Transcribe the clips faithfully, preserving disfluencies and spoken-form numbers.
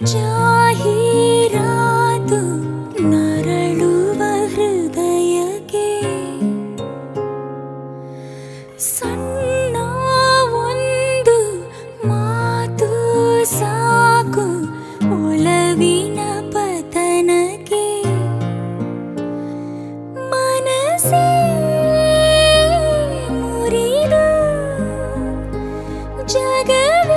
ಜಾಹೀರಾತು ನರಳುವ ಹೃದಯಕ್ಕೆ ಸಣ್ಣ ಒಂದು ಮಾತು ಸಾಕು ಒಲವಿನ ಪತನಕ್ಕೆ ಮನಸ್ಸೇ ಮುರಿದು ಜಗವೇ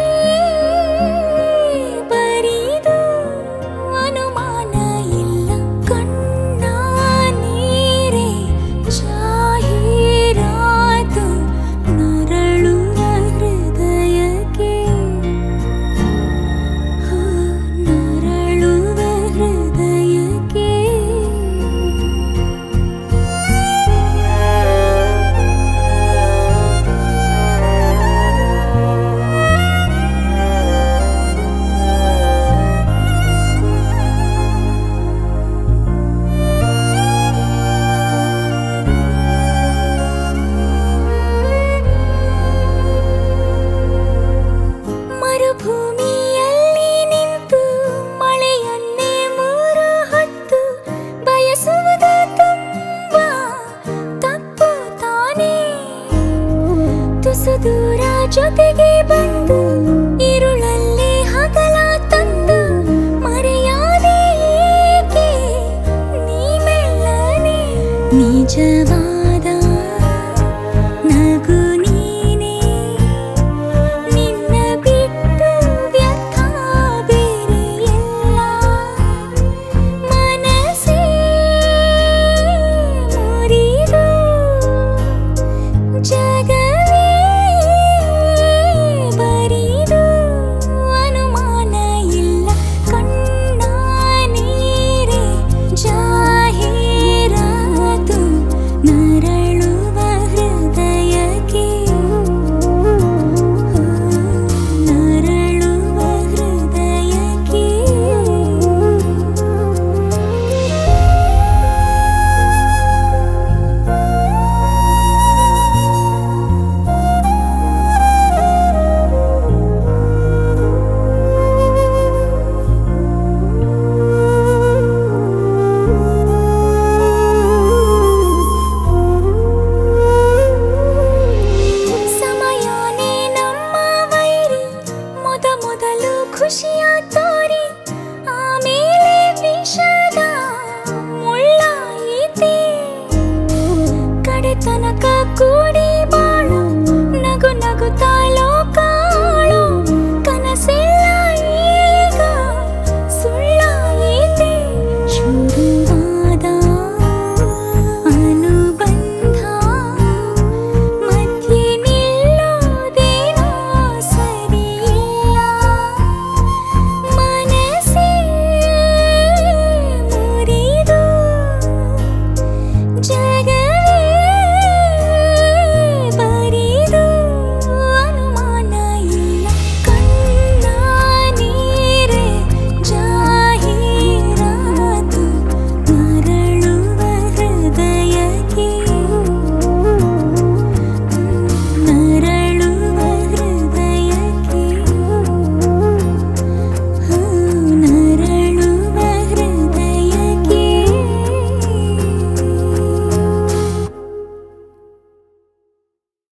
ಭೂಮಿಯಲ್ಲಿ ನಿಂತು ಮಳೆಯನ್ನೇ ಮೂರು ಹೊತ್ತು ಬಯಸುವುದು ತುಂಬ ತಪ್ಪು ತಾನೇ. ತುಸು ದೂರ ಜೊತೆಗೆ ಬಂದು ഇരുಳಲ್ಲಿ ಹಗಲ ತಂದು ಮರೆಯಾದೆ ಏಕೆ ನೀ ಮೆಲ್ಲನೆ. ನಿಜವಾದ ನಗು ನೀನೇ, ನಿನ್ನ ಬಿಟ್ಟು ವ್ಯರ್ಥ ಬೇರೆ ಎಲ್ಲ. ಮನಸ್ಸೇ ಮುರಿದು ಜಗವೇ ಬರಿದು ಅನುಮಾನ ಇಲ್ಲ. ಕಣ್ಣ ನೀರೇ ಜಾಹೀರಾತು ನರಳುವ ಹೃದಯಕ್ಕೆ, ನರಳುವ ಹೃದಯಕ್ಕೆ. ಸಮಯನೇ ನಮ್ಮ ವೈರಿ, ಮೊದ ಮೊದಲು ಖುಷಿಯ ತೋರಿ